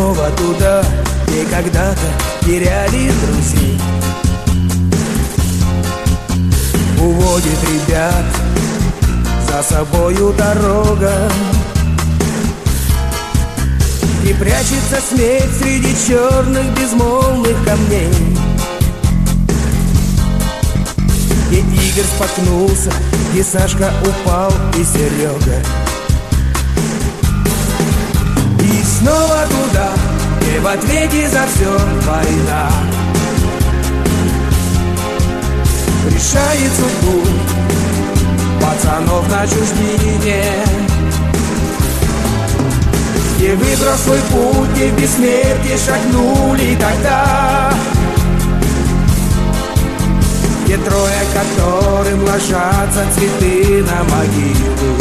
снова туда, где когда-то теряли друзей. Уводит ребят за собою дорога, и прячется смерть среди черных безмолвных камней. Где Игорь споткнулся, где Сашка упал и Серега. И снова туда, где в ответе за все война решает судьбу пацанов на чужбине. Где, выбрав свой путь, где в бессмертие шагнули тогда, где трое, которым ложатся цветы на могилу.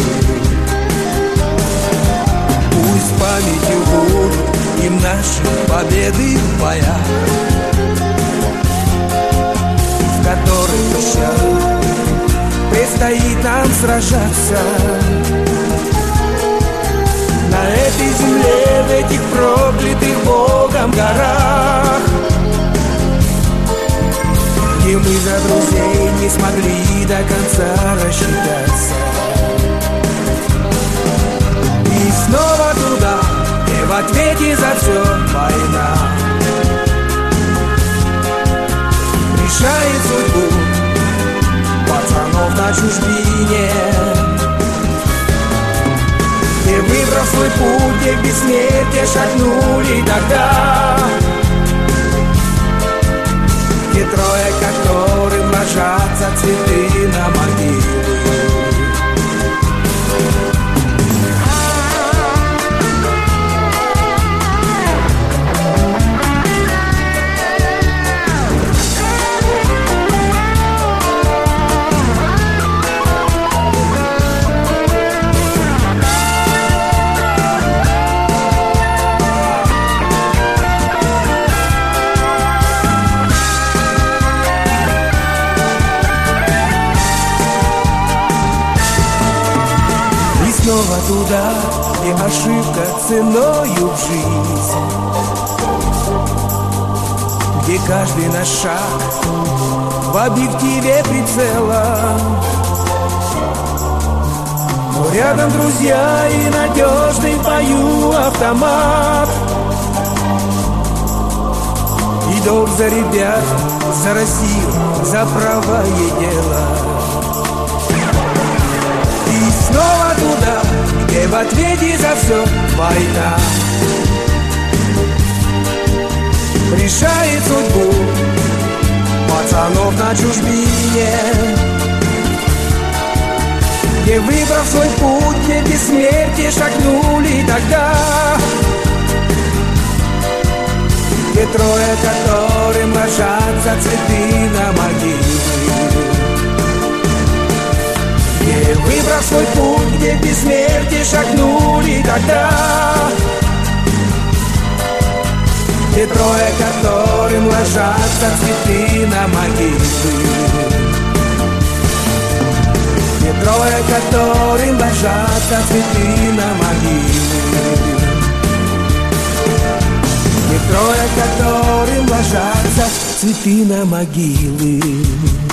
Пусть памятью будут им наши победы в боях, в которых еще предстоит нам сражаться. На этой земле, в этих проклятых Богом горах, где мы за друзей не смогли до конца рассчитаться. И снова туда, где в ответе за все война решает судьбу пацанов на чужбине. Где, выбрав свой путь, где в бессмертие шагнули тогда, где трое, которым ложатся цветы на могилы. Снова туда, где ошибка ценою в жизнь, где каждый наш шаг в объективе прицела. Но рядом друзья и надежный в бою автомат, и долг за ребят, за Россию, за правое дело. И снова туда, где в ответе за все война решает судьбу пацанов на чужбине. Где, выбрав свой путь, где бессмертие шагнули тогда, где трое, которым ложатся цветы на могилы. Где, выбрав свой путь, где в бессмертие шагнули тогда, где трое, которым ложатся цветы на могилы. Где трое, которым ложатся цветы на могилы. Где трое, которым ложатся цветы на могилы.